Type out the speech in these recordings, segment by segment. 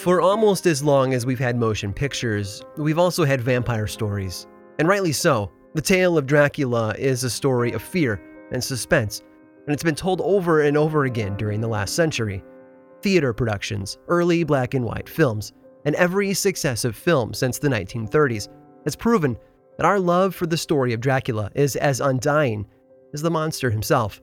For almost as long as we've had motion pictures, we've also had vampire stories. And rightly so. The tale of Dracula is a story of fear and suspense, and it's been told over and over again during the last century. Theater productions, early black and white films, and every successive film since the 1930s has proven that our love for the story of Dracula is as undying as the monster himself.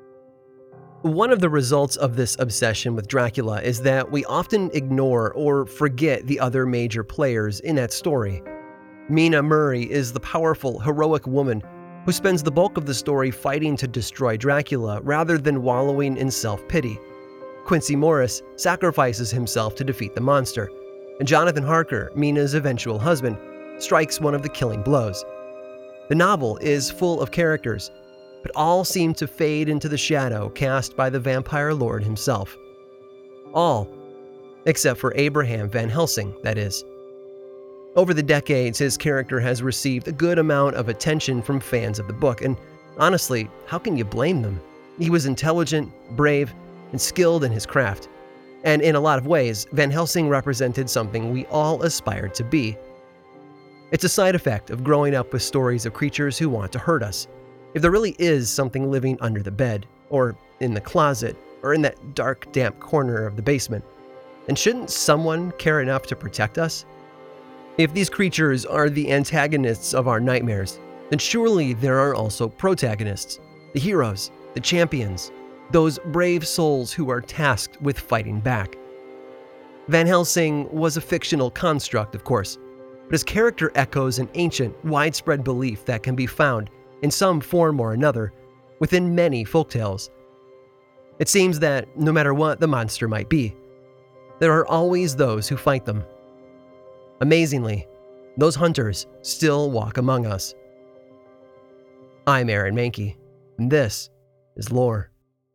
One of the results of this obsession with Dracula is that we often ignore or forget the other major players in that story. Mina Murray is the powerful, heroic woman who spends the bulk of the story fighting to destroy Dracula rather than wallowing in self-pity. Quincy Morris sacrifices himself to defeat the monster, and Jonathan Harker, Mina's eventual husband, strikes one of the killing blows. The novel is full of characters, but all seem to fade into the shadow cast by the vampire lord himself. All, except for Abraham Van Helsing, that is. Over the decades, his character has received a good amount of attention from fans of the book, and honestly, how can you blame them? He was intelligent, brave, and skilled in his craft. And in a lot of ways, Van Helsing represented something we all aspired to be. It's a side effect of growing up with stories of creatures who want to hurt us. If there really is something living under the bed, or in the closet, or in that dark, damp corner of the basement, then shouldn't someone care enough to protect us? If these creatures are the antagonists of our nightmares, then surely there are also protagonists, the heroes, the champions, those brave souls who are tasked with fighting back. Van Helsing was a fictional construct, of course, but his character echoes an ancient, widespread belief that can be found, in some form or another, within many folktales. It seems that, no matter what the monster might be, there are always those who fight them. Amazingly, those hunters still walk among us. I'm Aaron Mahnke, and this is Lore.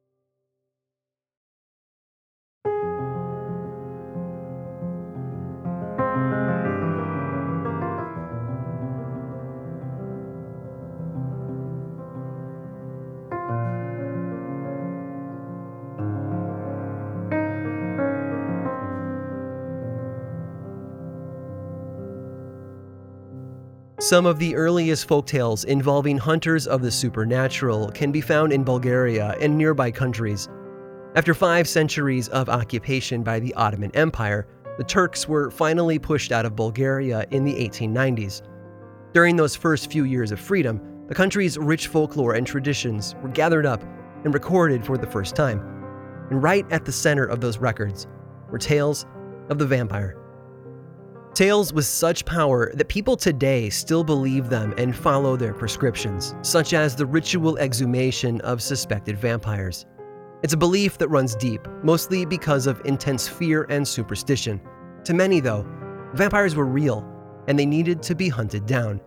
Some of the earliest folktales involving hunters of the supernatural can be found in Bulgaria and nearby countries. After 5 centuries of occupation by the Ottoman Empire, the Turks were finally pushed out of Bulgaria in the 1890s. During those first few years of freedom, the country's rich folklore and traditions were gathered up and recorded for the first time. And right at the center of those records were tales of the vampire. Tales with such power that people today still believe them and follow their prescriptions, such as the ritual exhumation of suspected vampires. It's a belief that runs deep, mostly because of intense fear and superstition. To many, though, vampires were real, and they needed to be hunted down.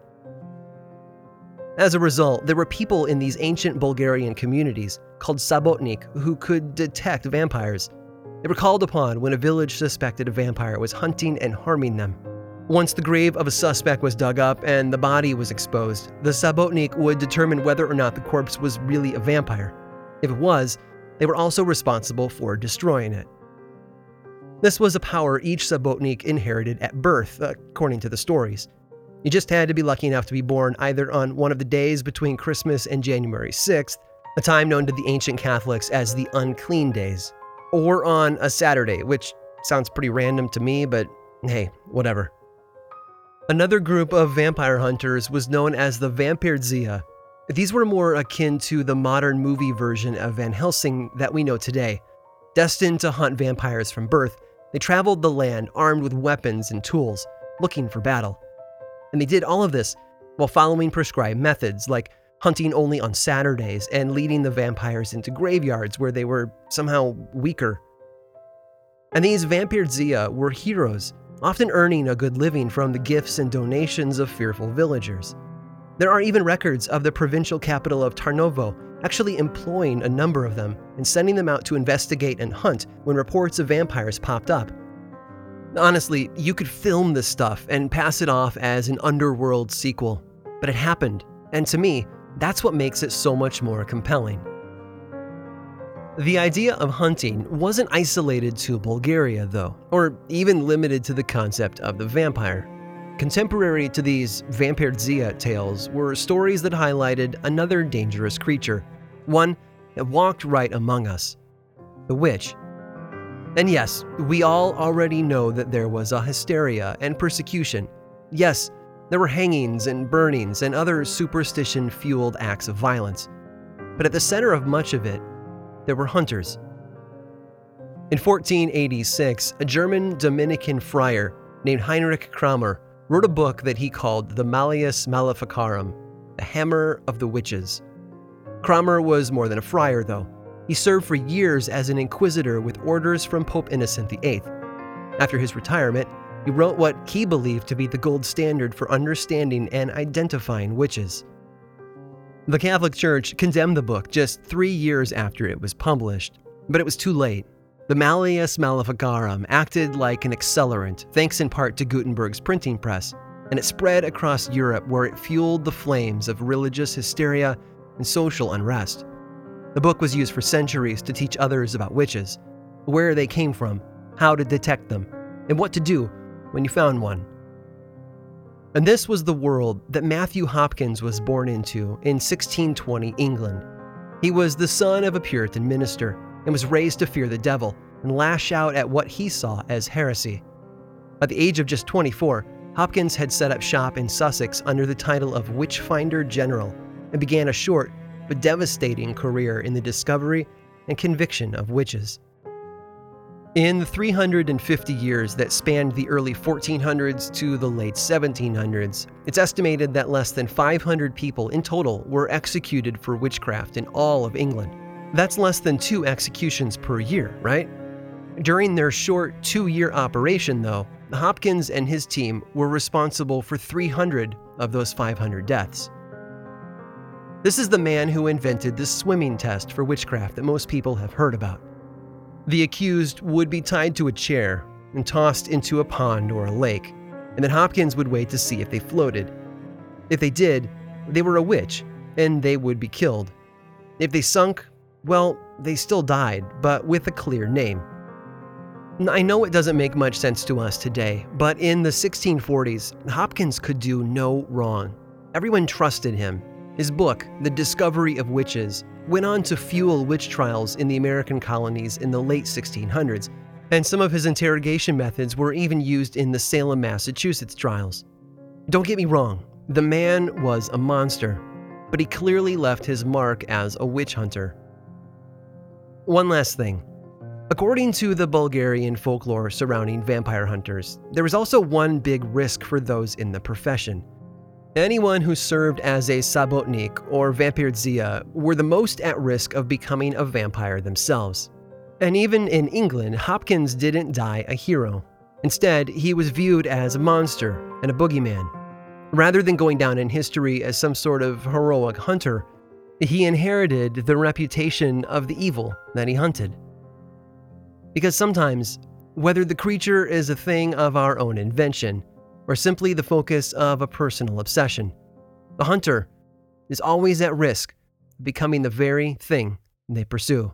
As a result, there were people in these ancient Bulgarian communities, called sabotnik, who could detect vampires. They were called upon when a village suspected a vampire was hunting and harming them. Once the grave of a suspect was dug up and the body was exposed, the sabotnik would determine whether or not the corpse was really a vampire. If it was, they were also responsible for destroying it. This was a power each sabotnik inherited at birth, according to the stories. You just had to be lucky enough to be born either on one of the days between Christmas and January 6th, a time known to the ancient Catholics as the unclean days, or on a Saturday, which sounds pretty random to me, but hey, whatever. Another group of vampire hunters was known as the Vampirzia. These were more akin to the modern movie version of Van Helsing that we know today. Destined to hunt vampires from birth, they traveled the land armed with weapons and tools, looking for battle. And they did all of this while following prescribed methods like hunting only on Saturdays and leading the vampires into graveyards where they were somehow weaker. And these Vampirzia were heroes, often earning a good living from the gifts and donations of fearful villagers. There are even records of the provincial capital of Tarnovo actually employing a number of them and sending them out to investigate and hunt when reports of vampires popped up. Honestly, you could film this stuff and pass it off as an underworld sequel, but it happened, and to me, that's what makes it so much more compelling. The idea of hunting wasn't isolated to Bulgaria, though, or even limited to the concept of the vampire. Contemporary to these Vampirzia tales were stories that highlighted another dangerous creature, one that walked right among us, the witch. And yes, we all already know that there was a hysteria and persecution. Yes, there were hangings and burnings and other superstition-fueled acts of violence. But at the center of much of it, there were hunters. In 1486, a German Dominican friar named Heinrich Kramer wrote a book that he called the Malleus Maleficarum, the Hammer of the Witches. Kramer was more than a friar, though. He served for years as an inquisitor with orders from Pope Innocent VIII. After his retirement, he wrote what he believed to be the gold standard for understanding and identifying witches. The Catholic Church condemned the book just 3 years after it was published, but it was too late. The Malleus Maleficarum acted like an accelerant, thanks in part to Gutenberg's printing press, and it spread across Europe where it fueled the flames of religious hysteria and social unrest. The book was used for centuries to teach others about witches, where they came from, how to detect them, and what to do when you found one. And this was the world that Matthew Hopkins was born into in 1620 England. He was the son of a Puritan minister and was raised to fear the devil and lash out at what he saw as heresy. At the age of just 24, Hopkins had set up shop in Sussex under the title of Witchfinder General and began a short but devastating career in the discovery and conviction of witches. In the 350 years that spanned the early 1400s to the late 1700s, it's estimated that less than 500 people in total were executed for witchcraft in all of England. That's less than 2 executions per year, right? During their short 2-year operation, though, Hopkins and his team were responsible for 300 of those 500 deaths. This is the man who invented the swimming test for witchcraft that most people have heard about. The accused would be tied to a chair and tossed into a pond or a lake, and then Hopkins would wait to see if they floated. If they did, they were a witch, and they would be killed. If they sunk, well, they still died, but with a clear name. I know it doesn't make much sense to us today, but in the 1640s, Hopkins could do no wrong. Everyone trusted him. His book, The Discovery of Witches, went on to fuel witch trials in the American colonies in the late 1600s, and some of his interrogation methods were even used in the Salem, Massachusetts trials. Don't get me wrong, the man was a monster, but he clearly left his mark as a witch hunter. One last thing. According to the Bulgarian folklore surrounding vampire hunters, there was also one big risk for those in the profession. Anyone who served as a sabotnik or vampirzia were the most at risk of becoming a vampire themselves. And even in England, Hopkins didn't die a hero. Instead, he was viewed as a monster and a boogeyman. Rather than going down in history as some sort of heroic hunter, he inherited the reputation of the evil that he hunted. Because sometimes, whether the creature is a thing of our own invention, or simply the focus of a personal obsession, the hunter is always at risk of becoming the very thing they pursue.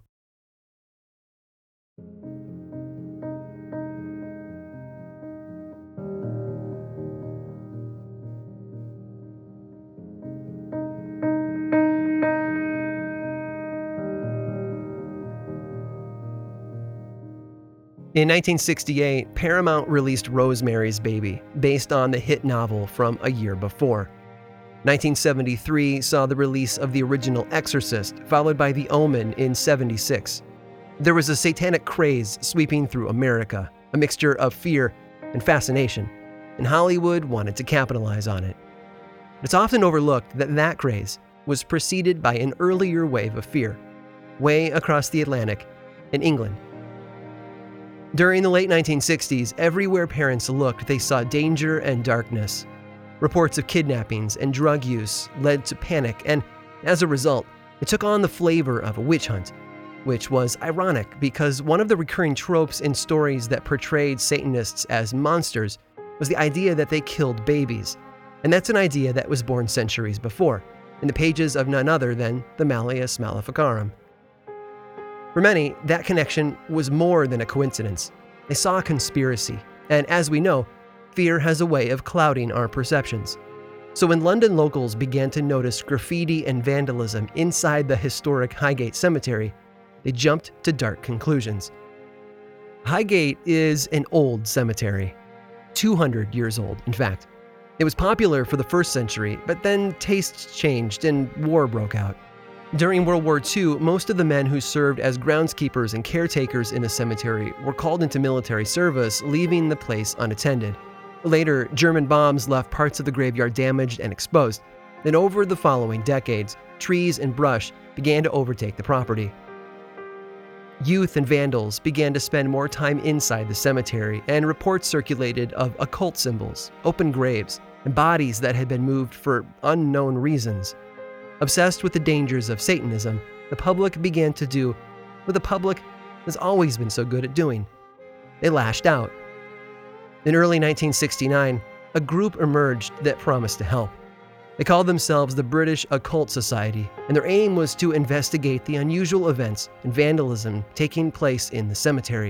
In 1968, Paramount released Rosemary's Baby, based on the hit novel from a year before. 1973 saw the release of the original Exorcist, followed by The Omen in 1976. There was a satanic craze sweeping through America, a mixture of fear and fascination, and Hollywood wanted to capitalize on it. It's often overlooked that that craze was preceded by an earlier wave of fear, way across the Atlantic, in England. During the late 1960s, everywhere parents looked, they saw danger and darkness. Reports of kidnappings and drug use led to panic, and as a result, it took on the flavor of a witch hunt, which was ironic because one of the recurring tropes in stories that portrayed Satanists as monsters was the idea that they killed babies, and that's an idea that was born centuries before, in the pages of none other than the Malleus Maleficarum. For many, that connection was more than a coincidence. They saw a conspiracy, and as we know, fear has a way of clouding our perceptions. So when London locals began to notice graffiti and vandalism inside the historic Highgate Cemetery, they jumped to dark conclusions. Highgate is an old cemetery, 200 years old, in fact. It was popular for the first century, but then tastes changed and war broke out. During World War II, most of the men who served as groundskeepers and caretakers in the cemetery were called into military service, leaving the place unattended. Later, German bombs left parts of the graveyard damaged and exposed. Then over the following decades, trees and brush began to overtake the property. Youth and vandals began to spend more time inside the cemetery, and reports circulated of occult symbols, open graves, and bodies that had been moved for unknown reasons. Obsessed with the dangers of Satanism, the public began to do what the public has always been so good at doing. They lashed out. In early 1969, a group emerged that promised to help. They called themselves the British Occult Society, and their aim was to investigate the unusual events and vandalism taking place in the cemetery.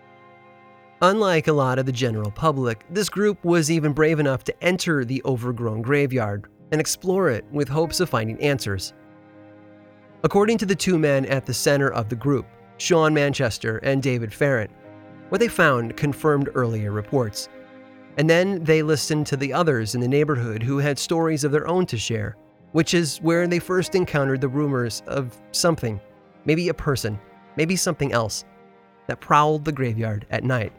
Unlike a lot of the general public, this group was even brave enough to enter the overgrown graveyard and explore it with hopes of finding answers. According to the two men at the center of the group, Sean Manchester and David Farrant, what they found confirmed earlier reports. And then they listened to the others in the neighborhood who had stories of their own to share, which is where they first encountered the rumors of something, maybe a person, maybe something else, that prowled the graveyard at night.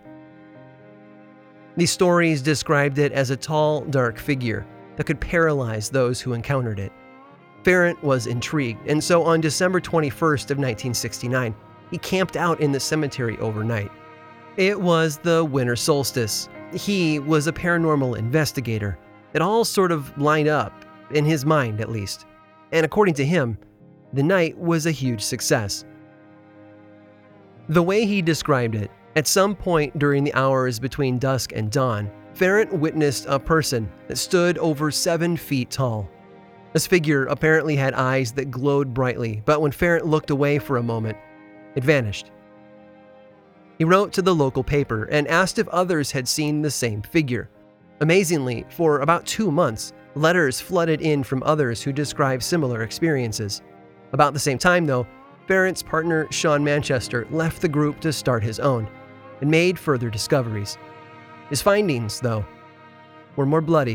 These stories described it as a tall, dark figure that could paralyze those who encountered it. Farrant was intrigued, and so on December 21st of 1969, he camped out in the cemetery overnight. It was the winter solstice. He was a paranormal investigator. It all sort of lined up, in his mind at least. And according to him, the night was a huge success. The way he described it, at some point during the hours between dusk and dawn, Farrant witnessed a person that stood over 7 feet tall. This figure apparently had eyes that glowed brightly, but when Farrant looked away for a moment, it vanished. He wrote to the local paper and asked if others had seen the same figure. Amazingly, for about 2 months, letters flooded in from others who described similar experiences. About the same time, though, Farrant's partner Sean Manchester left the group to start his own and made further discoveries. His findings, though, were more bloody.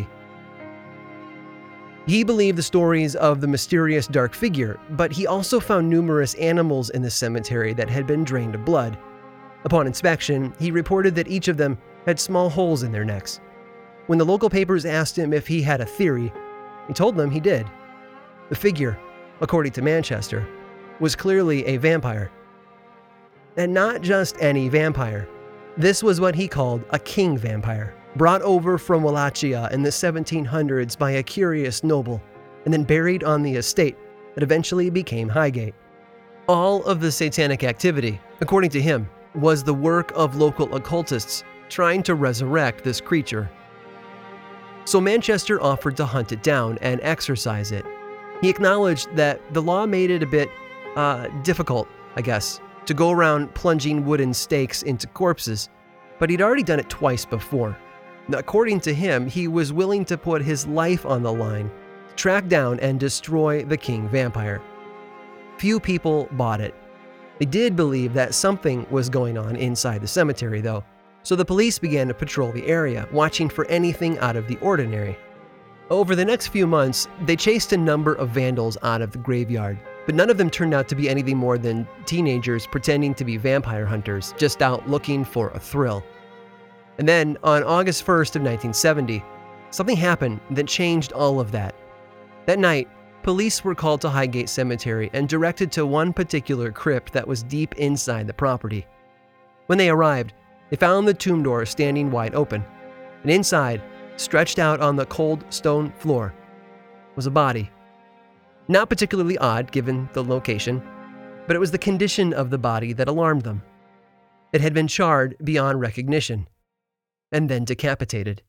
He believed the stories of the mysterious dark figure, but he also found numerous animals in the cemetery that had been drained of blood. Upon inspection, he reported that each of them had small holes in their necks. When the local papers asked him if he had a theory, he told them he did. The figure, according to Manchester, was clearly a vampire. And not just any vampire. This was what he called a king vampire, brought over from Wallachia in the 1700s by a curious noble, and then buried on the estate that eventually became Highgate. All of the satanic activity, according to him, was the work of local occultists trying to resurrect this creature. So Manchester offered to hunt it down and exorcise it. He acknowledged that the law made it a bit difficult, I guess, to go around plunging wooden stakes into corpses, but he'd already done it twice before. According to him, he was willing to put his life on the line to track down and destroy the king vampire. Few people bought it. They did believe that something was going on inside the cemetery, though, so the police began to patrol the area, watching for anything out of the ordinary. Over the next few months, they chased a number of vandals out of the graveyard, but none of them turned out to be anything more than teenagers pretending to be vampire hunters, just out looking for a thrill. And then, on August 1st of 1970, something happened that changed all of that. That night, police were called to Highgate Cemetery and directed to one particular crypt that was deep inside the property. When they arrived, they found the tomb door standing wide open, and inside, stretched out on the cold stone floor, was a body. Not particularly odd given the location, but it was the condition of the body that alarmed them. It had been charred beyond recognition, and then decapitated.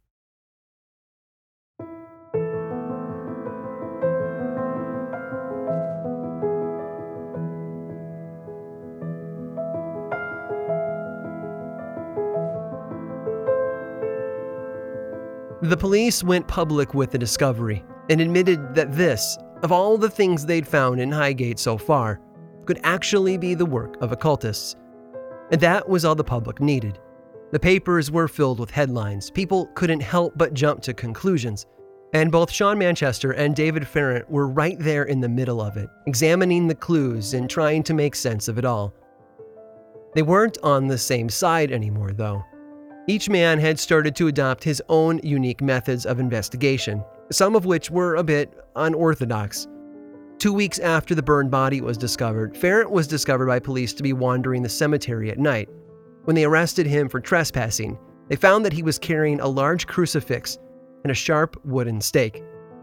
The police went public with the discovery and admitted that this, of all the things they'd found in Highgate so far, could actually be the work of occultists. And that was all the public needed. The papers were filled with headlines. People couldn't help but jump to conclusions. And both Sean Manchester and David Farrant were right there in the middle of it, examining the clues and trying to make sense of it all. They weren't on the same side anymore, though. Each man had started to adopt his own unique methods of investigation, some of which were a bit unorthodox. 2 weeks after the burned body was discovered, Farrant was discovered by police to be wandering the cemetery at night. When they arrested him for trespassing, they found that he was carrying a large crucifix and a sharp wooden stake.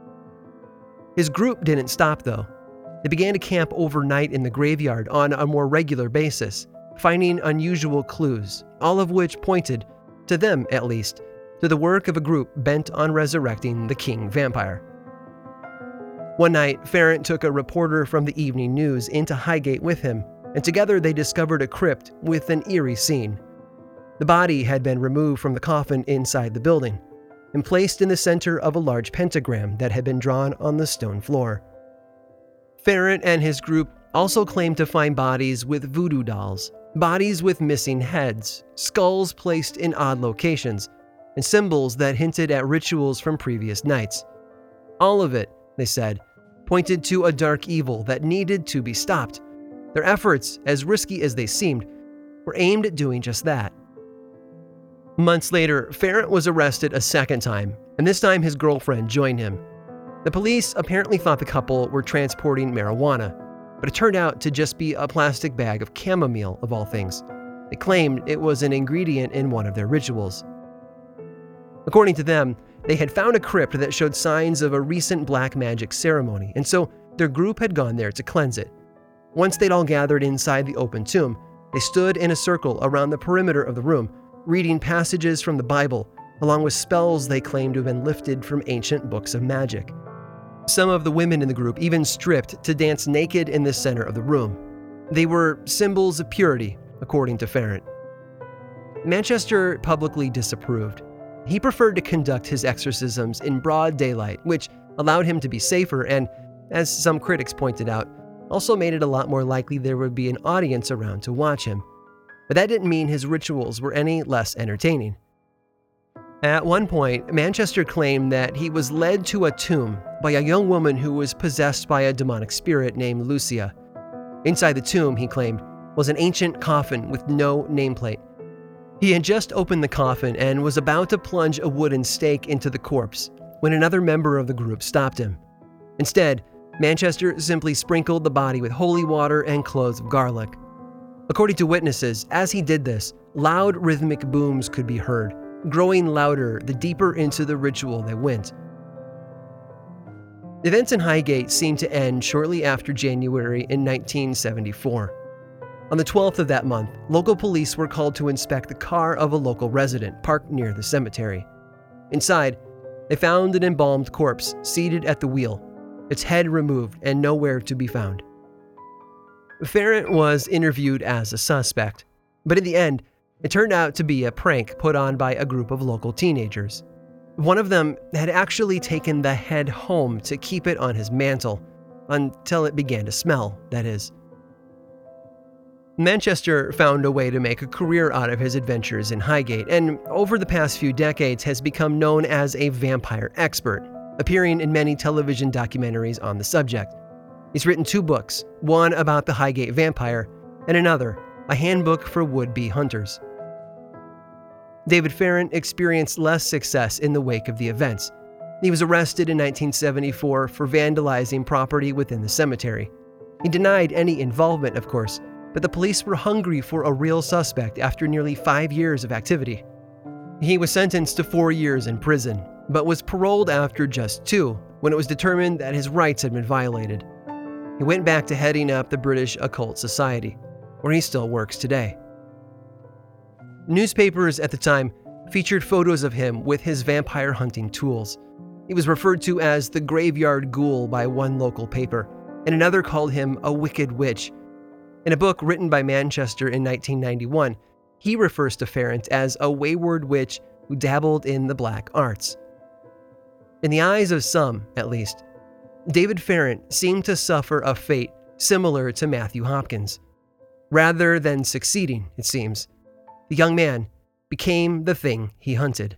His group didn't stop, though. They began to camp overnight in the graveyard on a more regular basis, finding unusual clues, all of which pointed, to them at least, to the work of a group bent on resurrecting the king vampire. One night, Farrant took a reporter from the evening news into Highgate with him, and together they discovered a crypt with an eerie scene. The body had been removed from the coffin inside the building and placed in the center of a large pentagram that had been drawn on the stone floor. Farrant and his group also claimed to find bodies with voodoo dolls, bodies with missing heads, skulls placed in odd locations, and symbols that hinted at rituals from previous nights. All of it, they said, pointed to a dark evil that needed to be stopped. Their efforts, as risky as they seemed, were aimed at doing just that. Months later, Farrant was arrested a second time, and this time his girlfriend joined him. The police apparently thought the couple were transporting marijuana, but it turned out to just be a plastic bag of chamomile, of all things. They claimed it was an ingredient in one of their rituals. According to them, they had found a crypt that showed signs of a recent black magic ceremony, and so their group had gone there to cleanse it. Once they'd all gathered inside the open tomb, they stood in a circle around the perimeter of the room, reading passages from the Bible, along with spells they claimed to have been lifted from ancient books of magic. Some of the women in the group even stripped to dance naked in the center of the room. They were symbols of purity, according to Farrant. Manchester publicly disapproved. He preferred to conduct his exorcisms in broad daylight, which allowed him to be safer and, as some critics pointed out, also made it a lot more likely there would be an audience around to watch him. But that didn't mean his rituals were any less entertaining. At one point, Manchester claimed that he was led to a tomb by a young woman who was possessed by a demonic spirit named Lucia. Inside the tomb, he claimed, was an ancient coffin with no nameplate. He had just opened the coffin and was about to plunge a wooden stake into the corpse when another member of the group stopped him. Instead, Manchester simply sprinkled the body with holy water and cloves of garlic. According to witnesses, as he did this, loud rhythmic booms could be heard, growing louder the deeper into the ritual they went. Events in Highgate seemed to end shortly after January in 1974. On the 12th of that month, local police were called to inspect the car of a local resident parked near the cemetery. Inside, they found an embalmed corpse seated at the wheel, its head removed and nowhere to be found. Farrant was interviewed as a suspect, but in the end, it turned out to be a prank put on by a group of local teenagers. One of them had actually taken the head home to keep it on his mantle, until it began to smell, that is. Manchester found a way to make a career out of his adventures in Highgate, and over the past few decades has become known as a vampire expert, appearing in many television documentaries on the subject. He's written 2 books, one about the Highgate vampire, and another, a handbook for would-be hunters. David Farrant experienced less success in the wake of the events. He was arrested in 1974 for vandalizing property within the cemetery. He denied any involvement, of course, but the police were hungry for a real suspect after nearly 5 years of activity. He was sentenced to 4 years in prison, but was paroled after just 2 when it was determined that his rights had been violated. He went back to heading up the British Occult Society, where he still works today. Newspapers at the time featured photos of him with his vampire hunting tools. He was referred to as the Graveyard Ghoul by one local paper, and another called him a wicked witch. In a book written by Manchester in 1991, he refers to Farrant as a wayward witch who dabbled in the black arts. In the eyes of some, at least, David Farrant seemed to suffer a fate similar to Matthew Hopkins. Rather than succeeding, it seems, the young man became the thing he hunted.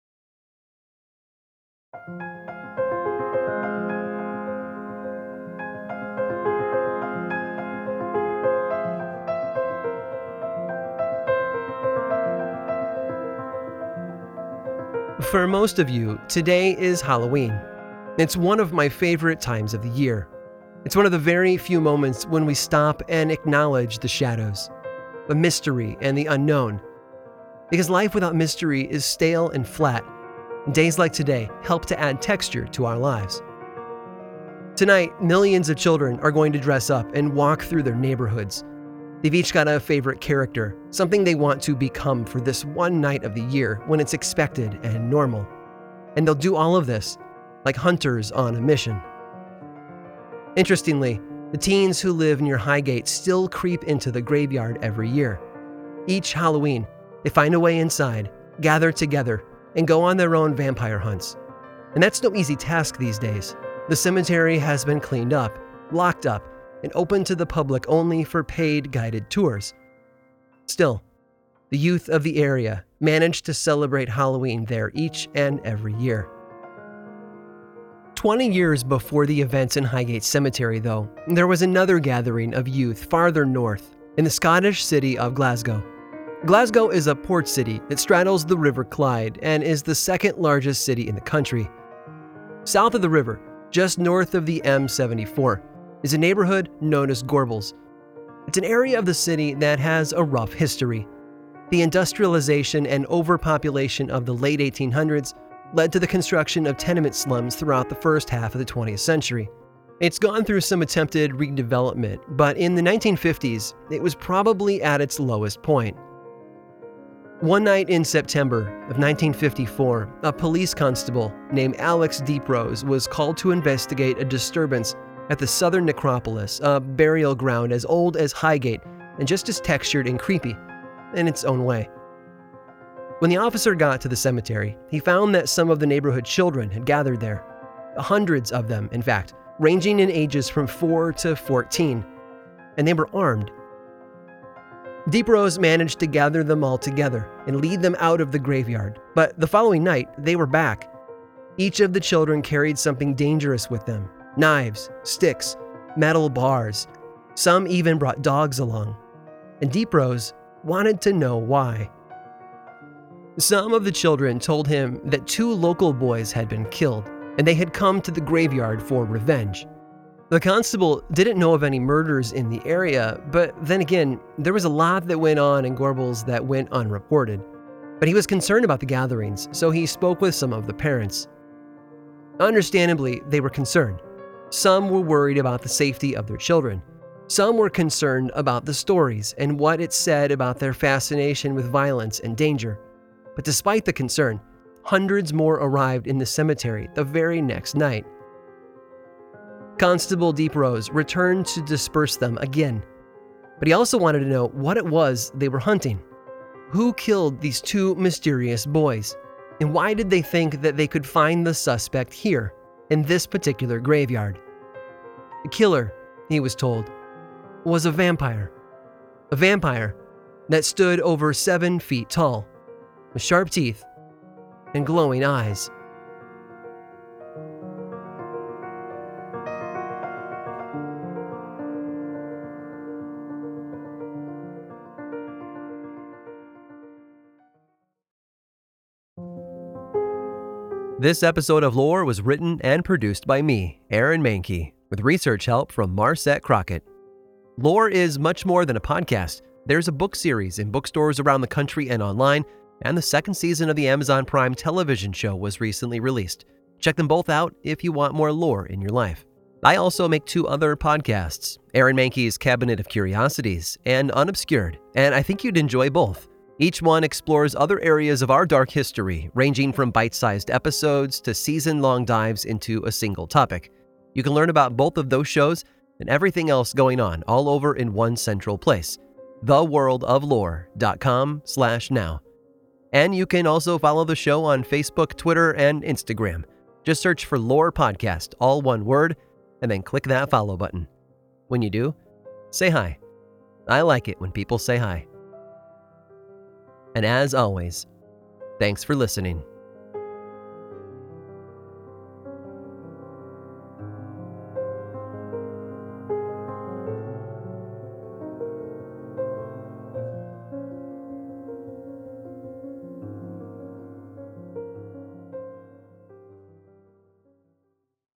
For most of you, today is Halloween. It's one of my favorite times of the year. It's one of the very few moments when we stop and acknowledge the shadows, the mystery and the unknown. Because life without mystery is stale and flat, and days like today help to add texture to our lives. Tonight, millions of children are going to dress up and walk through their neighborhoods. They've each got a favorite character, something they want to become for this one night of the year when it's expected and normal. And they'll do all of this like hunters on a mission. Interestingly, the teens who live near Highgate still creep into the graveyard every year. Each Halloween, they find a way inside, gather together, and go on their own vampire hunts. And that's no easy task these days. The cemetery has been cleaned up, locked up, and open to the public only for paid guided tours. Still, the youth of the area manage to celebrate Halloween there each and every year. 20 years before the events in Highgate Cemetery, though, there was another gathering of youth farther north, in the Scottish city of Glasgow. Glasgow is a port city that straddles the River Clyde and is the second largest city in the country. South of the river, just north of the M74, is a neighborhood known as Gorbals. It's an area of the city that has a rough history. The industrialization and overpopulation of the late 1800s led to the construction of tenement slums throughout the first half of the 20th century. It's gone through some attempted redevelopment, but in the 1950s, it was probably at its lowest point. One night in September of 1954, a police constable named Alex Deeprose was called to investigate a disturbance at the Southern Necropolis, a burial ground as old as Highgate and just as textured and creepy in its own way. When the officer got to the cemetery, he found that some of the neighborhood children had gathered there. Hundreds of them, in fact, ranging in ages from 4 to 14, and they were armed. Deeprose managed to gather them all together and lead them out of the graveyard, but the following night, they were back. Each of the children carried something dangerous with them: knives, sticks, metal bars. Some even brought dogs along. And Deeprose wanted to know why. Some of the children told him that 2 local boys had been killed, and they had come to the graveyard for revenge. The constable didn't know of any murders in the area, but then again, there was a lot that went on in Gorbals that went unreported. But he was concerned about the gatherings, so he spoke with some of the parents. Understandably, they were concerned. Some were worried about the safety of their children. Some were concerned about the stories and what it said about their fascination with violence and danger. But despite the concern, hundreds more arrived in the cemetery the very next night. Constable Deeprose returned to disperse them again, but he also wanted to know what it was they were hunting. Who killed these 2 mysterious boys? And why did they think that they could find the suspect here, in this particular graveyard? The killer, he was told, was a vampire. A vampire that stood over 7 feet tall, with sharp teeth and glowing eyes. This episode of Lore was written and produced by me, Aaron Mahnke, with research help from Marset Crockett. Lore is much more than a podcast. There's a book series in bookstores around the country and online, and the 2nd season of the Amazon Prime television show was recently released. Check them both out if you want more lore in your life. I also make 2 other podcasts, Aaron Mahnke's Cabinet of Curiosities and Unobscured, and I think you'd enjoy both. Each one explores other areas of our dark history, ranging from bite-sized episodes to season-long dives into a single topic. You can learn about both of those shows and everything else going on all over in one central place, theworldoflore.com/now. And you can also follow the show on Facebook, Twitter, and Instagram. Just search for Lore Podcast, all one word, and then click that follow button. When you do, say hi. I like it when people say hi. And as always, thanks for listening.